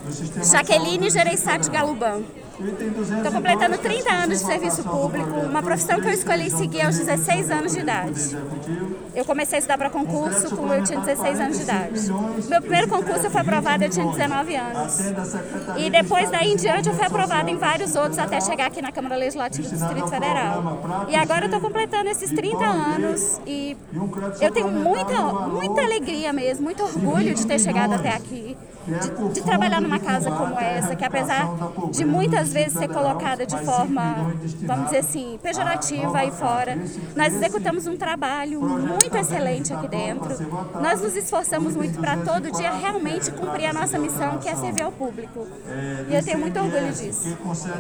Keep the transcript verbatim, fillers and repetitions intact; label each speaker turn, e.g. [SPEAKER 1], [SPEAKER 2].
[SPEAKER 1] Jaqueline Gereissati Galuban. Estou completando trinta anos de serviço público, uma profissão que eu escolhi seguir aos dezesseis anos de idade. Eu comecei a estudar para concurso quando eu tinha dezesseis anos de idade. Meu primeiro concurso eu fui aprovada, eu tinha dezenove anos. E depois daí em diante eu fui aprovada em vários outros até chegar aqui na Câmara Legislativa do Distrito Federal. E agora eu estou completando esses trinta anos e eu tenho muita, muita alegria mesmo, muito orgulho de ter chegado até aqui. De, de trabalhar numa casa como essa, que apesar de muitas vezes ser colocada de forma, vamos dizer assim, pejorativa aí fora, nós executamos um trabalho muito excelente aqui dentro. Nós nos esforçamos muito para todo dia realmente cumprir a nossa missão, que é servir ao público. E eu tenho muito orgulho disso.